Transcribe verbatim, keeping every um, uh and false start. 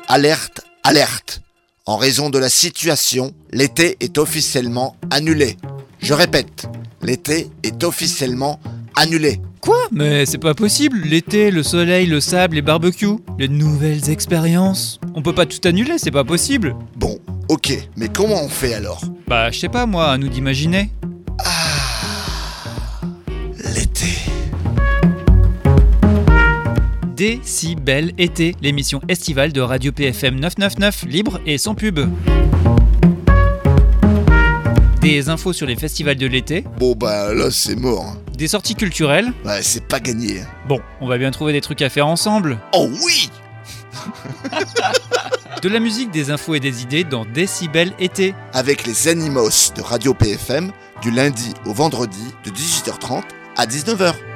Alerte, alerte. En raison de la situation, l'été est officiellement annulé. Je répète, l'été est officiellement annulé. Quoi ? Mais c'est pas possible. L'été, le soleil, le sable, les barbecues, les nouvelles expériences. On peut pas tout annuler, c'est pas possible. Bon, ok, mais comment on fait alors ? Bah, je sais pas moi, à nous d'imaginer. Ah, l'été. Décibel été, l'émission estivale de Radio P F M neuf cent quatre-vingt-neuf, libre et sans pub. Des infos sur les festivals de l'été. Bon bah là c'est mort. Des sorties culturelles. Ouais, c'est pas gagné. Bon, on va bien trouver des trucs à faire ensemble. Oh oui. De la musique, des infos et des idées dans Décibel été. Avec les Animos de Radio P F M, du lundi au vendredi de dix-huit heures trente à dix-neuf heures.